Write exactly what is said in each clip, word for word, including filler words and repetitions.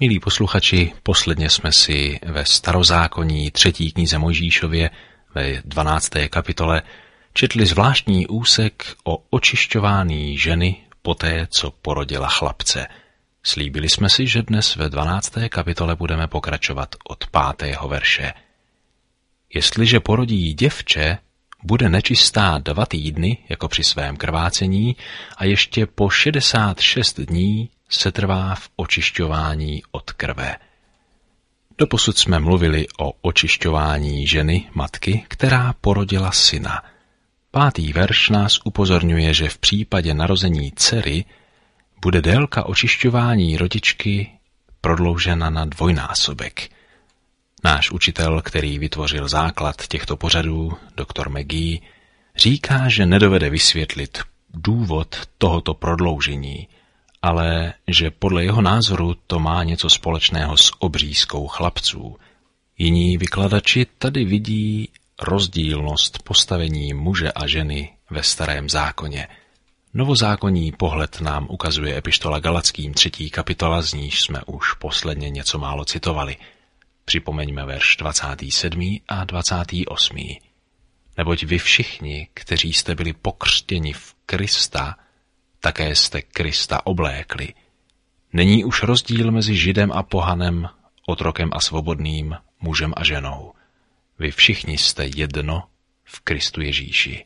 Milí posluchači, posledně jsme si ve Starozákoní třetí knize Mojžíšově ve dvanácté kapitole četli zvláštní úsek o očišťování ženy poté, co porodila chlapce. Slíbili jsme si, že dnes ve dvanácté kapitole budeme pokračovat od pátého verše. Jestliže porodí děvče, bude nečistá dva týdny, jako při svém krvácení, a ještě po šedesát šest dní se trvá v očišťování od krve. Doposud jsme mluvili o očišťování ženy, matky, která porodila syna. Pátý verš nás upozorňuje, že v případě narození dcery bude délka očišťování rodičky prodloužena na dvojnásobek. Náš učitel, který vytvořil základ těchto pořadů, doktor McGee, říká, že nedovede vysvětlit důvod tohoto prodloužení, ale že podle jeho názoru to má něco společného s obřízkou chlapců. Jiní vykladači tady vidí rozdílnost postavení muže a ženy ve Starém zákoně. Novozákonní pohled nám ukazuje epištola Galatským třetí kapitola, z níž jsme už posledně něco málo citovali. Připomeňme verš dvacátý sedmý a dvacátý osmý Neboť vy všichni, kteří jste byli pokřtěni v Krista, také jste Krista oblékli. Není už rozdíl mezi Židem a pohanem, otrokem a svobodným, mužem a ženou. Vy všichni jste jedno v Kristu Ježíši.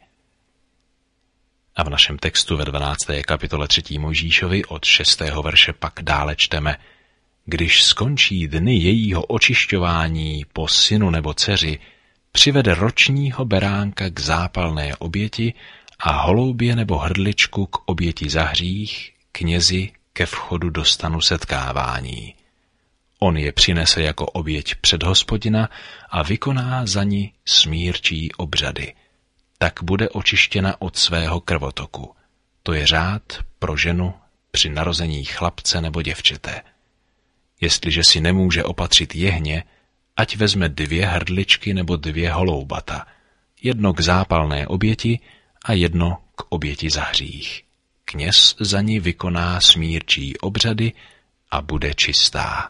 A v našem textu ve dvanácté kapitole třetí Mojžíšovi od šestého verše pak dále čteme: Když skončí dny jejího očišťování po synu nebo dceři, přivede ročního beránka k zápalné oběti a holoubě nebo hrdličku k oběti za hřích, knězi ke vchodu do stanu setkávání. On je přinese jako oběť před Hospodina a vykoná za ní smírčí obřady. Tak bude očištěna od svého krvotoku. To je řád pro ženu při narození chlapce nebo děvčete. Jestliže si nemůže opatřit jehně, ať vezme dvě hrdličky nebo dvě holoubata, jedno k zápalné oběti a jedno k oběti za hřích. Kněz za ní vykoná smírčí obřady a bude čistá.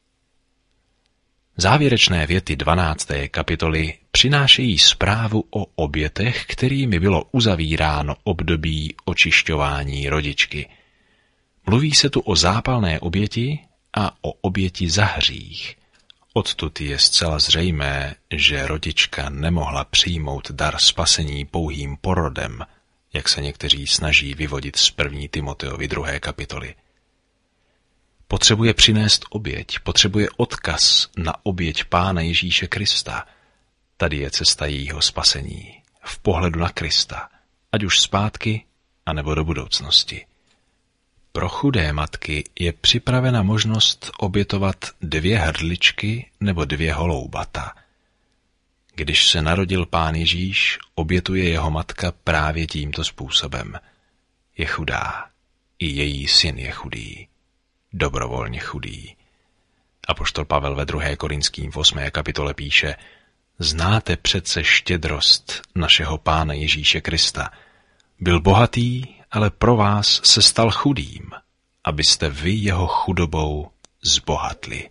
Závěrečné věty dvanácté kapitoly přinášejí zprávu o obětech, kterými bylo uzavíráno období očišťování rodičky. Mluví se tu o zápalné oběti a o oběti za hřích. Odtud je zcela zřejmé, že rodička nemohla přijmout dar spasení pouhým porodem, jak se někteří snaží vyvodit z první Timoteovy druhé kapitoly. Potřebuje přinést oběť, potřebuje odkaz na oběť Pána Ježíše Krista. Tady je cesta jejího spasení, v pohledu na Krista, ať už zpátky, anebo do budoucnosti. Pro chudé matky je připravena možnost obětovat dvě hrdličky nebo dvě holoubata. Když se narodil Pán Ježíš, obětuje jeho matka právě tímto způsobem. Je chudá, i její syn je chudý, dobrovolně chudý. Apoštol Pavel ve druhé Korinským v osmé kapitole píše: Znáte přece štědrost našeho Pána Ježíše Krista. Byl bohatý, ale pro vás se stal chudým, abyste vy jeho chudobou zbohatli.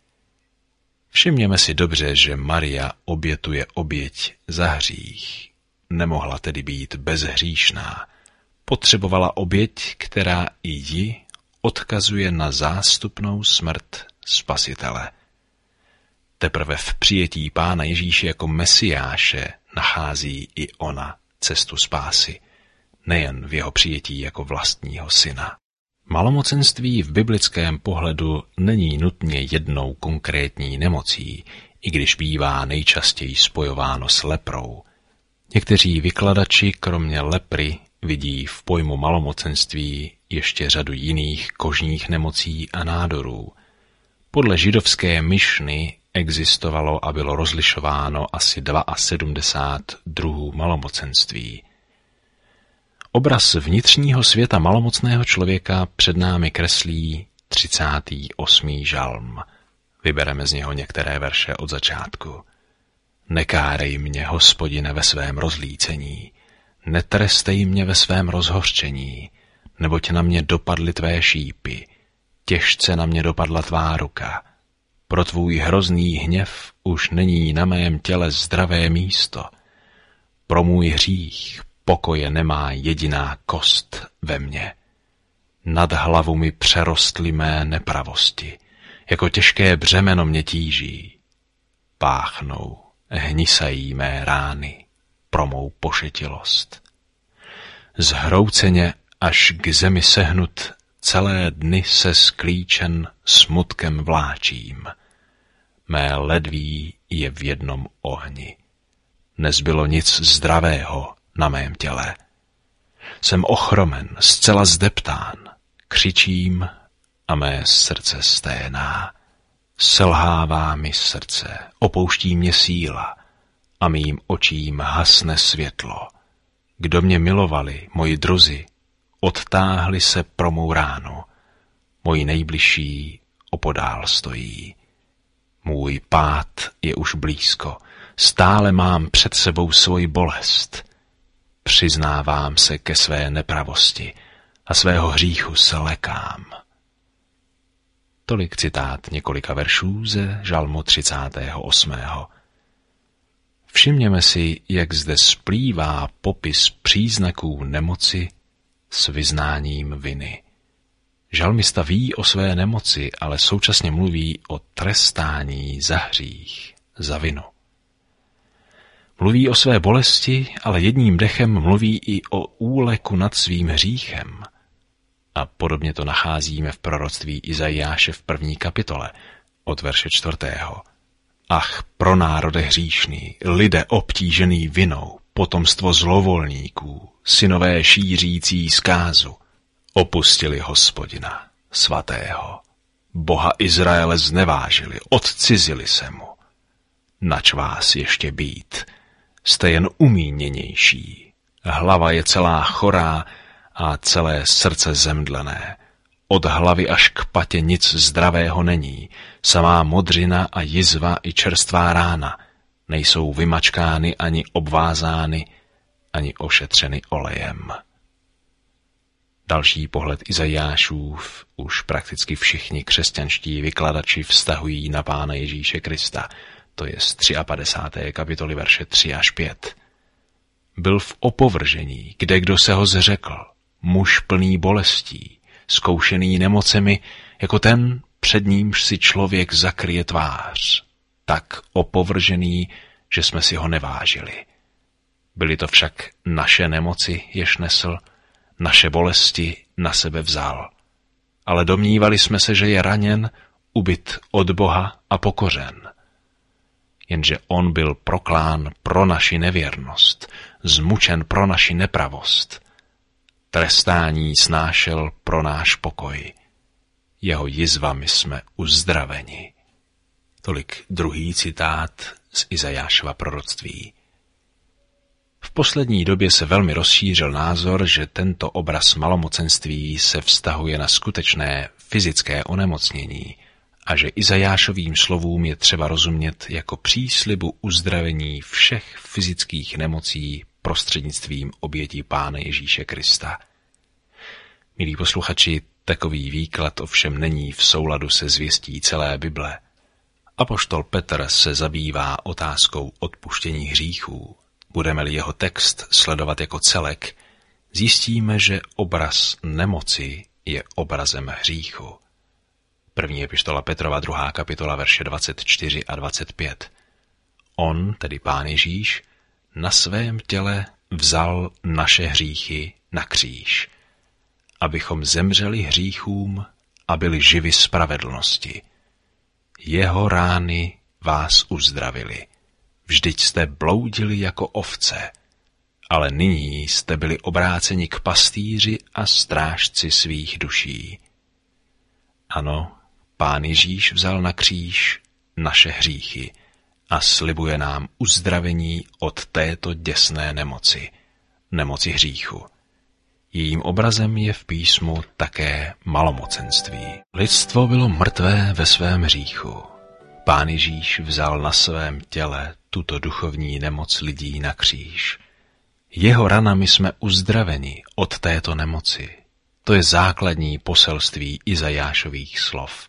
Všimněme si dobře, že Maria obětuje oběť za hřích. Nemohla tedy být bezhříšná. Potřebovala oběť, která i ji odkazuje na zástupnou smrt Spasitele. Teprve v přijetí Pána Ježíše jako Mesiáše nachází i ona cestu spásy, nejen v jeho přijetí jako vlastního syna. Malomocenství v biblickém pohledu není nutně jednou konkrétní nemocí, i když bývá nejčastěji spojováno s leprou. Někteří vykladači kromě lepry vidí v pojmu malomocenství ještě řadu jiných kožních nemocí a nádorů. Podle židovské Mišny existovalo a bylo rozlišováno asi sedmdesát dva druhů malomocenství. Obraz vnitřního světa malomocného člověka před námi kreslí třicátý osmý žalm. Vybereme z něho některé verše od začátku. Nekárej mě, Hospodine, ve svém rozlícení, netrestej mě ve svém rozhořčení, neboť na mě dopadly tvé šípy. těžce na mě dopadla tvá ruka. Pro tvůj hrozný hněv už není na mém těle zdravé místo. Pro můj hřích pokoje nemá jediná kost ve mně. Nad hlavu mi přerostly mé nepravosti, jako těžké břemeno mě tíží. Páchnou, hnisají mé rány pro mou pošetilost. Zhrouceně až k zemi sehnut, celé dny se sklíčen smutkem vláčím. Mé ledví je v jednom ohni. Nezbylo nic zdravého na mém těle. Jsem ochromen, zcela zdeptán, křičím a mé srdce sténá. Selhává mi srdce, opouští mě síla a mým očím hasne světlo. Kdo mě milovali, moji druzi, odtáhli se pro mou ránu. Moji nejbližší opodál stojí. Můj pád je už blízko, stále mám před sebou svoji bolest. Přiznávám se ke své nepravosti a svého hříchu se lekám. Tolik citát několika veršů ze žalmu třicátého osmého Všimněme si, jak zde splývá popis příznaků nemoci s vyznáním viny. Žalmista ví o své nemoci, ale současně mluví o trestání za hřích, za vinu. Mluví o své bolesti, ale jedním dechem mluví i o úleku nad svým hříchem. A podobně to nacházíme v proroctví Izajáše v první kapitole, od verše čtvrtého. Ach, pro národe hříšný, lidé obtížený vinou, potomstvo zlovolníků, synové šířící zkázu, opustili Hospodina, svatého. Boha Izraele znevážili, odcizili se mu. Nač vás ještě být, jste jen umíněnější, hlava je celá chorá a celé srdce zemdlené. Od hlavy až k patě nic zdravého není, samá modřina a jizva i čerstvá rána nejsou vymačkány ani obvázány, ani ošetřeny olejem. Další pohled Izajášův už prakticky všichni křesťanští vykladači vztahují na Pána Ježíše Krista, to je z padesátého třetího kapitoly verše tři až pět. Byl v opovržení, kde kdo se ho zřekl, muž plný bolestí, zkoušený nemocemi, jako ten, před nímž si člověk zakryje tvář, tak opovržený, že jsme si ho nevážili. Byly to však naše nemoci, jež nesl, naše bolesti na sebe vzal. Ale domnívali jsme se, že je raněn, ubyt od Boha a pokořen. Jenže on byl proklán pro naši nevěrnost, zmučen pro naši nepravost. Trestání snášel pro náš pokoj. Jeho jizvami jsme uzdraveni. Tolik druhý citát z Izajášova proroctví. V poslední době se velmi rozšířil názor, že tento obraz malomocenství se vztahuje na skutečné fyzické onemocnění a že Izajášovým slovům je třeba rozumět jako příslibu uzdravení všech fyzických nemocí prostřednictvím obětí Pána Ježíše Krista. Milí posluchači, takový výklad ovšem není v souladu se zvěstí celé Bible. Apoštol Petr se zabývá otázkou odpuštění hříchů. Budeme-li jeho text sledovat jako celek, zjistíme, že obraz nemoci je obrazem hříchu. První epištola Petrova, druhá kapitola, verše dvacet čtyři a dvacet pět. On, tedy Pán Ježíš, na svém těle vzal naše hříchy na kříž, abychom zemřeli hříchům a byli živi spravedlnosti. Jeho rány vás uzdravili. Vždyť jste bloudili jako ovce, ale nyní jste byli obráceni k pastýři a strážci svých duší. Ano, Pán Ježíš vzal na kříž naše hříchy a slibuje nám uzdravení od této děsné nemoci, nemoci hříchu. Jejím obrazem je v písmu také malomocenství. Lidstvo bylo mrtvé ve svém hříchu. Pán Ježíš vzal na svém těle tuto duchovní nemoc lidí na kříž. Jeho ranami jsme uzdraveni od této nemoci. To je základní poselství Izajášových slov.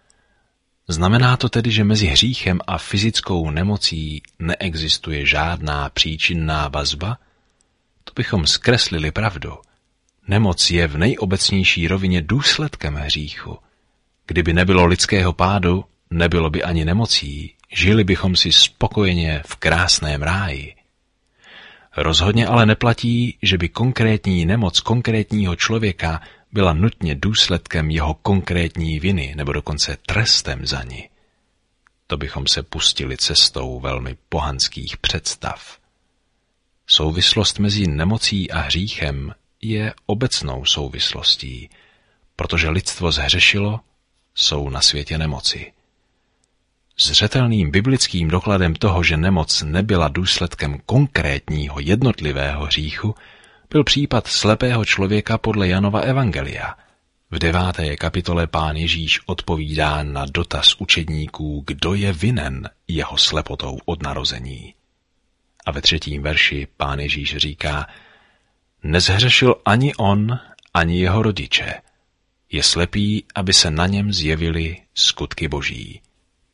Znamená to tedy, že mezi hříchem a fyzickou nemocí neexistuje žádná příčinná vazba? To bychom zkreslili pravdu. Nemoc je v nejobecnější rovině důsledkem hříchu. Kdyby nebylo lidského pádu, nebylo by ani nemocí, žili bychom si spokojeně v krásném ráji. Rozhodně ale neplatí, že by konkrétní nemoc konkrétního člověka byla nutně důsledkem jeho konkrétní viny nebo dokonce trestem za ni. To bychom se pustili cestou velmi pohanských představ. Souvislost mezi nemocí a hříchem je obecnou souvislostí, protože lidstvo zhřešilo, jsou na světě nemoci. Zřetelným biblickým dokladem toho, že nemoc nebyla důsledkem konkrétního jednotlivého hříchu, byl případ slepého člověka podle Janova evangelia. V deváté kapitole Pán Ježíš odpovídá na dotaz učedníků, kdo je vinen jeho slepotou od narození. A ve třetím verši Pán Ježíš říká, nezhřešil ani on, ani jeho rodiče. Je slepý, aby se na něm zjevily skutky boží.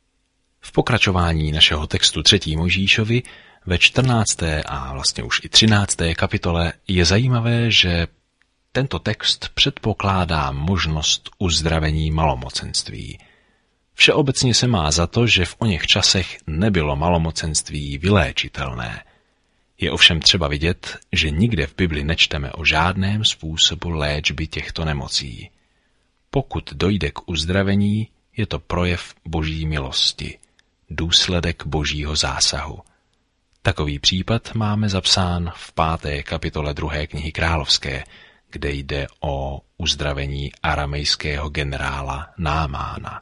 V pokračování našeho textu třetí Mojžíšovi ve čtrnácté a vlastně už i třinácté kapitole je zajímavé, že tento text předpokládá možnost uzdravení malomocenství. Všeobecně se má za to, že v oněch časech nebylo malomocenství vyléčitelné. Je ovšem třeba vidět, že nikde v Bibli nečteme o žádném způsobu léčby těchto nemocí. Pokud dojde k uzdravení, je to projev boží milosti, důsledek božího zásahu. Takový případ máme zapsán v páté kapitole druhé knihy Královské, kde jde o uzdravení aramejského generála Námána.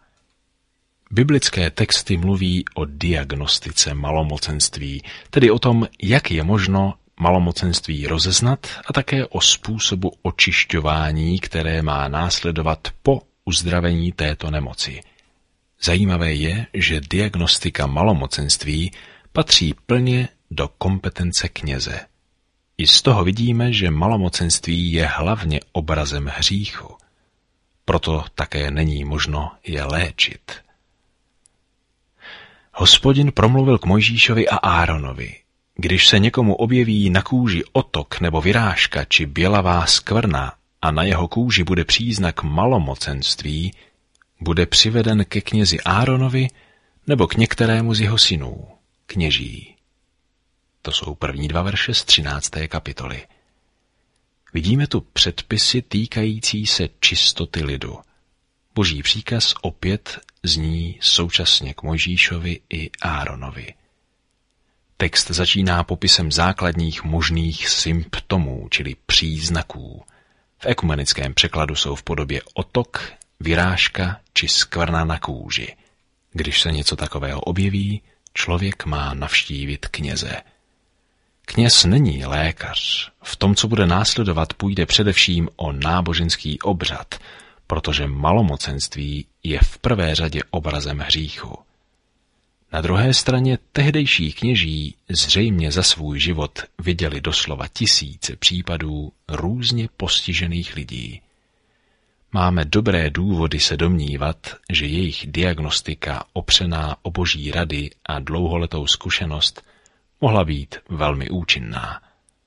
Biblické texty mluví o diagnostice malomocenství, tedy o tom, jak je možno malomocenství rozeznat a také o způsobu očišťování, které má následovat po uzdravení této nemoci. Zajímavé je, že diagnostika malomocenství patří plně do kompetence kněze. I z toho vidíme, že malomocenství je hlavně obrazem hříchu. Proto také není možno je léčit. Hospodin promluvil k Mojžíšovi a Áronovi. Když se někomu objeví na kůži otok nebo vyrážka či bělavá skvrna a na jeho kůži bude příznak malomocenství, bude přiveden ke knězi Áronovi nebo k některému z jeho synů, kněží. To jsou první dva verše z třinácté kapitoly. Vidíme tu předpisy týkající se čistoty lidu. Boží příkaz opět zní současně k Mojžíšovi i Áronovi. Text začíná popisem základních možných symptomů, čili příznaků. V ekumenickém překladu jsou v podobě otok, vyrážka či skvrna na kůži. Když se něco takového objeví, člověk má navštívit kněze. Kněz není lékař. V tom, co bude následovat, půjde především o náboženský obřad, protože malomocenství je v prvé řadě obrazem hříchu. Na druhé straně tehdejší kněží zřejmě za svůj život viděli doslova tisíce případů různě postižených lidí. Máme dobré důvody se domnívat, že jejich diagnostika opřená o boží rady a dlouholetou zkušenost mohla být velmi účinná.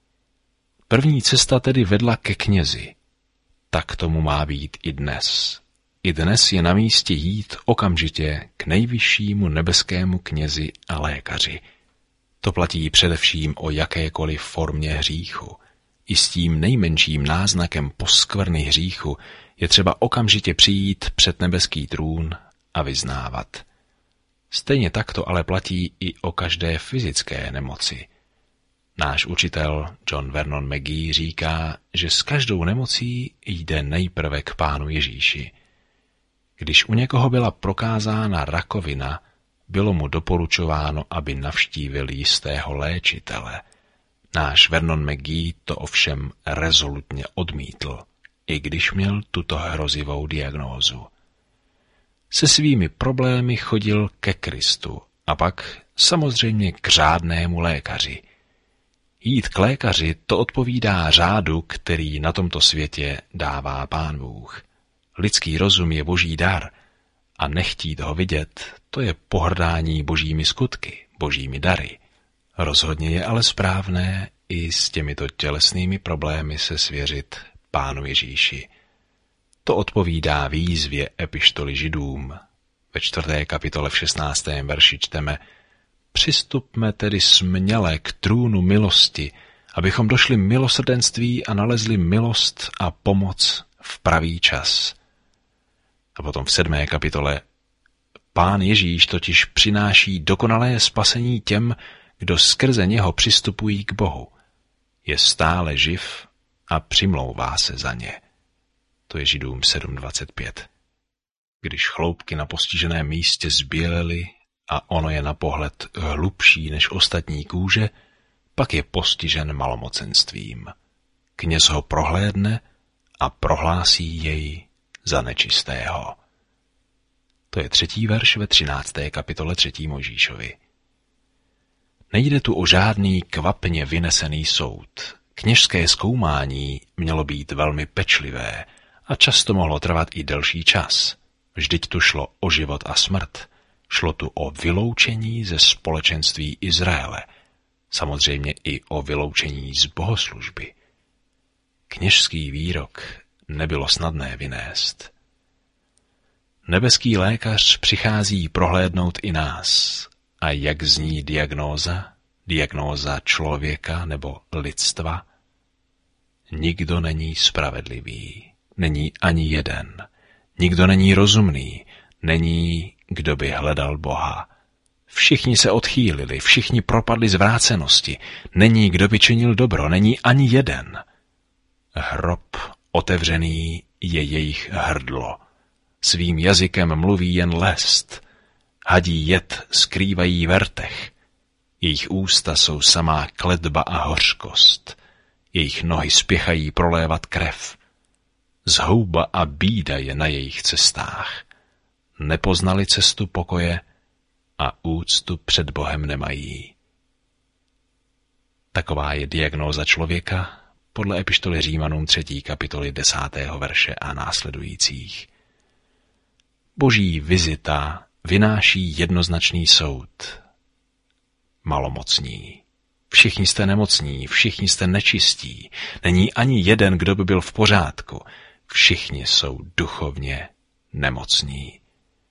První cesta tedy vedla ke knězi. Tak tomu má být i dnes. I dnes je na místě jít okamžitě k nejvyššímu nebeskému knězi a lékaři. To platí především o jakékoliv formě hříchu. I s tím nejmenším náznakem poskvrny hříchu je třeba okamžitě přijít před nebeský trůn a vyznávat. Stejně tak to ale platí i o každé fyzické nemoci. Náš učitel John Vernon McGee říká, že s každou nemocí jde nejprve k Pánu Ježíši. Když u někoho byla prokázána rakovina, bylo mu doporučováno, aby navštívil jistého léčitele. Náš Vernon McGee to ovšem rezolutně odmítl, i když měl tuto hrozivou diagnózu. Se svými problémy chodil ke Kristu a pak samozřejmě k řádnému lékaři. Jít k lékaři, to odpovídá řádu, který na tomto světě dává Pán Bůh. Lidský rozum je boží dar a nechtít ho vidět, to je pohrdání božími skutky, božími dary. Rozhodně je ale správné i s těmito tělesnými problémy se svěřit Pánu Ježíši. To odpovídá výzvě epištoly Židům. Ve čtvrté kapitole v šestnáctém verši čteme: Přistupme tedy směle k trůnu milosti, abychom došli milosrdenství a nalezli milost a pomoc v pravý čas. A potom v sedmé kapitole: Pán Ježíš totiž přináší dokonalé spasení těm, kdo skrze něho přistupují k Bohu. Je stále živ a přimlouvá se za ně. To je Židům sedm dvacet pět. Když chloupky na postiženém místě zbělely a ono je na pohled hlubší než ostatní kůže, pak je postižen malomocenstvím. Kněz ho prohlédne a prohlásí jej za nečistého. To je třetí verš ve třinácté kapitole třetí Mojžíšovi. Nejde tu o žádný kvapně vynesený soud. Kněžské zkoumání mělo být velmi pečlivé a často mohlo trvat i delší čas. Vždyť tu šlo o život a smrt. Šlo tu o vyloučení ze společenství Izraele. Samozřejmě i o vyloučení z bohoslužby. Kněžský výrok nebylo snadné vynést. Nebeský lékař přichází prohlédnout i nás. A jak zní diagnóza? Diagnóza člověka nebo lidstva? Nikdo není spravedlivý, není ani jeden. Nikdo není rozumný, není, kdo by hledal Boha. Všichni se odchýlili, všichni propadli zvrácenosti, není, kdo by činil dobro, není ani jeden. Hrob otevřený je jejich hrdlo. Svým jazykem mluví jen lest. Hadí jed skrývají v rtech. Jejich ústa jsou samá kletba a hořkost. Jejich nohy spěchají prolévat krev. Zhouba a bída je na jejich cestách. Nepoznali cestu pokoje a úctu před Bohem nemají. Taková je diagnóza člověka podle epištoly Římanům třetí kapitoly desátého verše a následujících. Boží vizita vynáší jednoznačný soud. Malomocní. Všichni jste nemocní, všichni jste nečistí. Není ani jeden, kdo by byl v pořádku. Všichni jsou duchovně nemocní.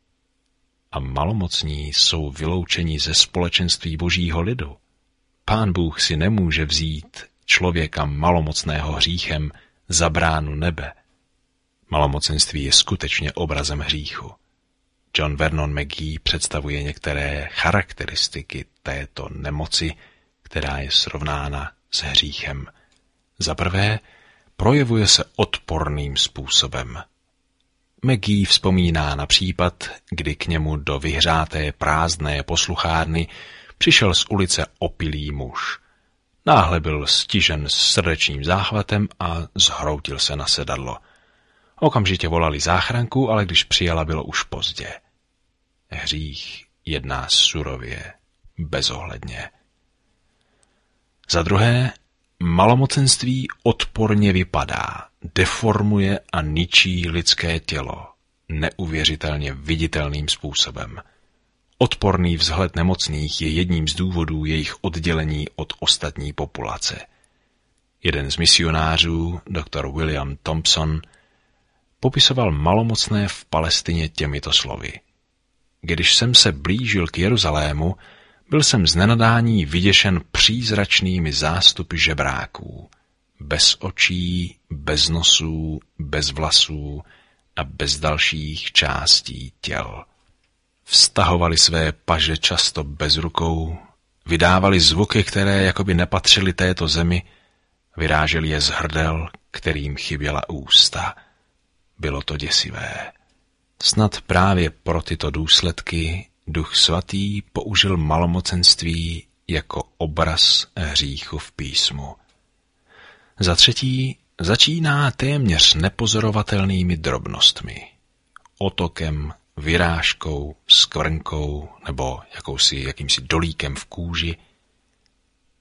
A malomocní jsou vyloučeni ze společenství božího lidu. Pán Bůh si nemůže vzít člověka malomocného hříchem za bránu nebe. Malomocenství je skutečně obrazem hříchu. John Vernon McGee představuje některé charakteristiky této nemoci, která je srovnána s hříchem. Za prvé, projevuje se odporným způsobem. McGee vzpomíná na případ, kdy k němu do vyhřáté prázdné posluchárny přišel z ulice opilý muž. Náhle byl stižen s srdečním záchvatem a zhroutil se na sedadlo. Okamžitě volali záchranku, ale když přijela, bylo už pozdě. Hřích jedná surově, bezohledně. Za druhé, malomocenství odporně vypadá, deformuje a ničí lidské tělo neuvěřitelně viditelným způsobem. Odporný vzhled nemocných je jedním z důvodů jejich oddělení od ostatní populace. Jeden z misionářů, doktor William Thompson, popisoval malomocné v Palestině těmito slovy. Když jsem se blížil k Jeruzalému, byl jsem z nenadání vyděšen přízračnými zástupy žebráků. Bez očí, bez nosů, bez vlasů a bez dalších částí těl. Vztahovali své paže často bez rukou, vydávali zvuky, které jakoby nepatřily této zemi, vyráželi je z hrdel, kterým chyběla ústa. Bylo to děsivé. Snad právě pro tyto důsledky Duch Svatý použil malomocenství jako obraz hříchu v písmu. Za třetí, začíná téměř nepozorovatelnými drobnostmi. Otokem, vyrážkou, skvrnkou nebo jakousi, jakýmsi dolíkem v kůži.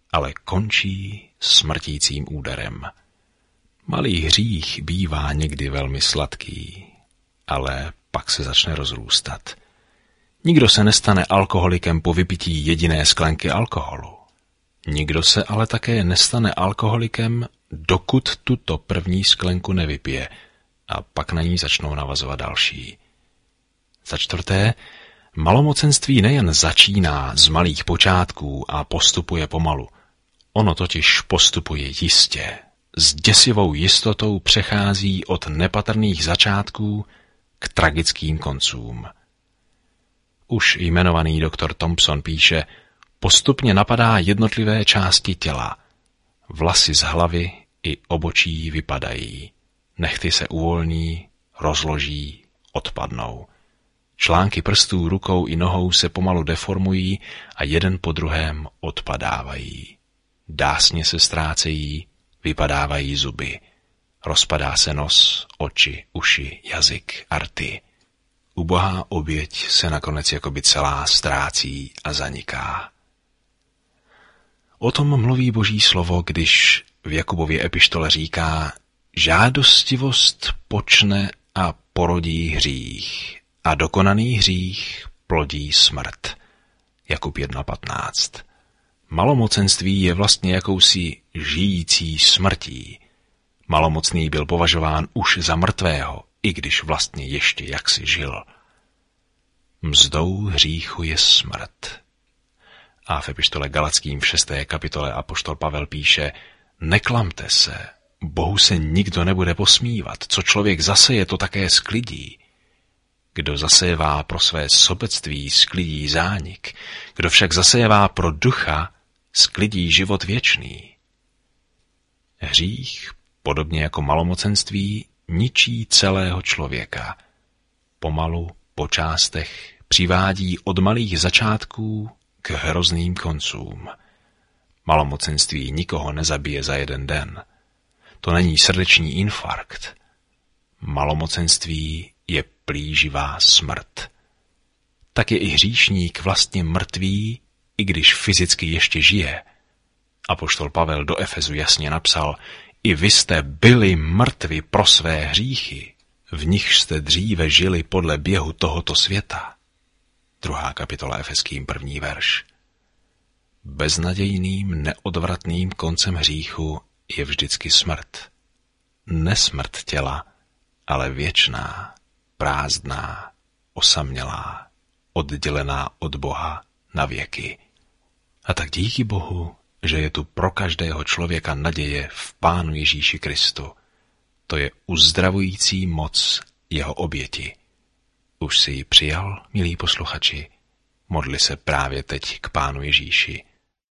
ale končí smrtícím úderem. Malý hřích bývá někdy velmi sladký, ale pak se začne rozrůstat. Nikdo se nestane alkoholikem po vypití jediné sklenky alkoholu. Nikdo se ale také nestane alkoholikem, dokud tuto první sklenku nevypije a pak na ní začnou navazovat další. Za čtvrté, malomocenství nejen začíná z malých počátků a postupuje pomalu. Ono totiž postupuje jistě. S děsivou jistotou přechází od nepatrných začátků k tragickým koncům. Už jmenovaný doktor Thompson píše, postupně napadá jednotlivé části těla. Vlasy z hlavy i obočí vypadají. Nehty se uvolní, rozloží, odpadnou. Články prstů, rukou i nohou se pomalu deformují a jeden po druhém odpadávají. Dásně se ztrácejí, vypadávají zuby. Rozpadá se nos, oči, uši, jazyk, rty. Ubohá oběť se nakonec jakoby celá ztrácí a zaniká. O tom mluví Boží slovo, když v Jakubově epištole říká, žádostivost počne a porodí hřích a dokonaný hřích plodí smrt. Jakub jedna patnáct. Malomocenství je vlastně jakousi žijící smrtí. Malomocný byl považován už za mrtvého, i když vlastně ještě jaksi žil. Mzdou hříchu je smrt. A v epištole Galackým v šesté kapitole apoštol Pavel píše, neklamte se, Bohu se nikdo nebude posmívat, co člověk zaseje, to také sklidí. Kdo zasejevá pro své sobectví, sklidí zánik, kdo však zasejevá pro ducha, sklidí život věčný. Hřích, podobně jako malomocenství, ničí celého člověka. Pomalu, po částech, přivádí od malých začátků k hrozným koncům. Malomocenství nikoho nezabije za jeden den. To není srdeční infarkt. Malomocenství je plíživá smrt. Tak je i hříšník vlastně mrtvý, i když fyzicky ještě žije. Apoštol Pavel do Efezu jasně napsal, i vy jste byli mrtvi pro své hříchy, v nichž jste dříve žili podle běhu tohoto světa. Druhá kapitola Efeským první verš. Beznadějným, neodvratným koncem hříchu je vždycky smrt. Nesmrt těla, ale věčná, prázdná, osamělá, oddělená od Boha na věky. A tak díky Bohu, že je tu pro každého člověka naděje v Pánu Ježíši Kristu. To je uzdravující moc jeho oběti. Už si ji přijal, milí posluchači? Modli se právě teď k Pánu Ježíši.